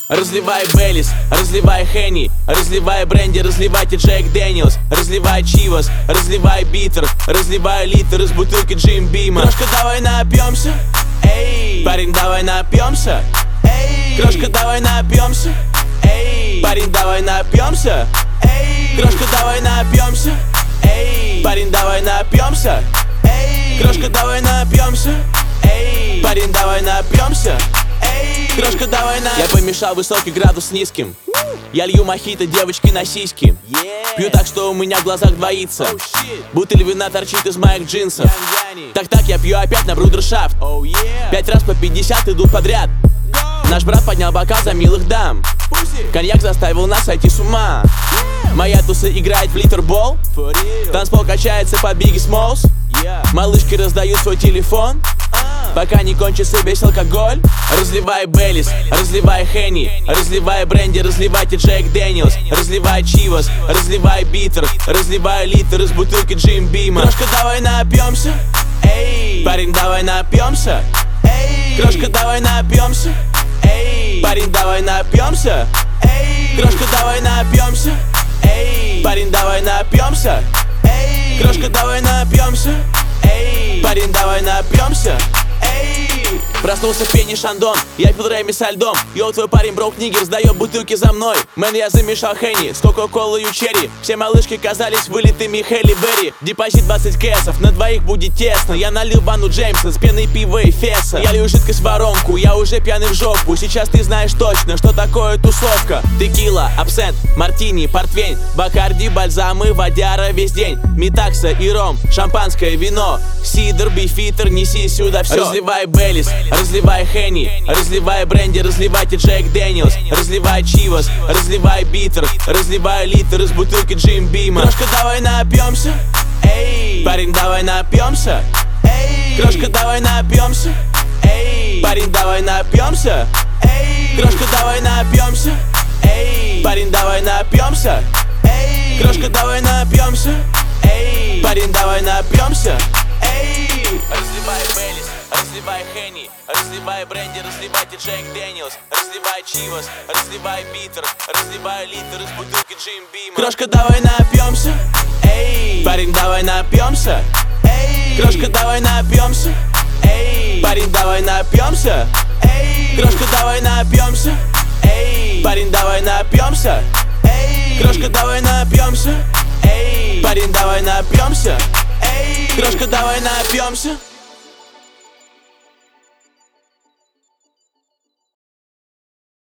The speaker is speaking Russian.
Разливай Беллис, разливай Хенни, разливай бренди, разливайте Джек Дэниелс, разливай Чивас, разливай битер, разливай литр из бутылки Джим Бима. Крошка, давай напьемся, эй, парень, давай напьемся, эй, крошка, давай напьемся, эй, парень, давай напьемся, эй, крошка, давай напьемся, эй, парень, давай напьемся, эй, крошка, давай напьемся, эй, парень, давай напьемся, эй, крошка, давай на. Я помешал высокий градус с низким. Я лью мохито девочки на сиськи. Пью так, что у меня в глазах двоится. Бутыль вина торчит из моих джинсов. Так, я пью опять на брудершафт. 5 раз по 50 идут подряд. Наш брат поднял бокал за милых дам. Коньяк заставил нас сойти с ума. Моя туса играет в литербол. Танцпол качается под Biggie Smalls. Малышки раздают свой телефон, пока не кончится весь алкоголь. Разливай Беллис, разливай Хенни, разливай бренди, разливайте Джек Дэниелс, разливай Чивас, разливай битер, разливай литр из бутылки Джим Бима. Крошка, давай напьемся, эй, парень, давай напьемся, эй, крошка, давай напьемся, эй, парень, давай напьемся, эй, крошка, давай напьемся, эй, парень, давай напьемся, эй, крошка, давай напьемся, эй, парень, давай напьемся, эй. Проснулся в пене Шандон, я пил Реми со льдом. Йоу, твой парень брок нигер, сдаёт бутылки за мной. Мэн, я замешал Хенни с кока-колой и черри. Все малышки казались вылитыми Хелли Берри. Депозит 20 кэсов, на двоих будет тесно. Я налил бану Джеймса с пеной пива и феса. Я лью жидкость в воронку, я уже пьяный в жопу. Сейчас ты знаешь точно, что такое тусовка. Текила, абсент, мартини, портвейн, бакарди, бальзамы, водяра весь день. Метакса и ром, шампанское вино, сидр, бифитер, неси сюда все. Разливай Беллис, разливай Хенни, разливай бренди, разливайте Джек Дэниелс, разливай Чивас, разливай битер, разливай литр из бутылки Джим Бима. Крошка, давай напьемся, эй, парень, давай напьемся, эй, крошка, давай напьемся, эй, парень, давай напьемся, эй, крошка, давай напьемся, эй, парень, давай напьемся, эй, крошка, давай напьемся, эй, парень, давай напьемся, эй. Разливай Беллис, разливай Хенни, разливай бренди, разливайте Джек Дэниелс, разливай Чивас, разливай битер, разливай литр из бутылки Джим Бима. Крошка, давай напьемся, эй, парень, давай напьемся, эй, крошка, давай напьемся, эй, парень, давай напьемся, эй, крошка, давай напьемся, эй, парень, давай напьемся, эй, крошка, давай напьемся, эй, парень, давай напьемся, эй, крошка, давай напьемся.